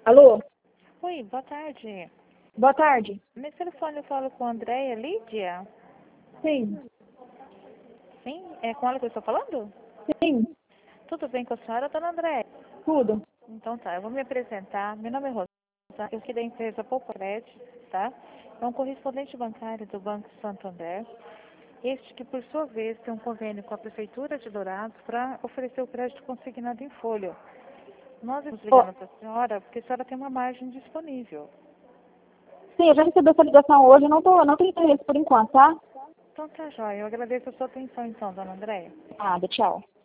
Alô? Oi, boa tarde. Boa tarde. Nesse telefone eu falo com a Andréia Lídia? Sim. Sim? É com ela que eu estou falando? Sim. Tudo bem com a senhora, dona Andréia? Tudo. Então tá, eu vou me apresentar. Meu nome é Rosa, eu sou da empresa Popular, tá? É um correspondente bancário do Banco Santander. Este que, por sua vez, tem um convênio com a Prefeitura de Dourados para oferecer o crédito consignado em folha. Nós estamos Ó, ligando para a senhora porque a senhora tem uma margem disponível. sim, eu já recebi essa ligação hoje, não tenho interesse por enquanto, tá? Então tá, joia. Eu agradeço a sua atenção então, dona Andréia. Nada, tchau.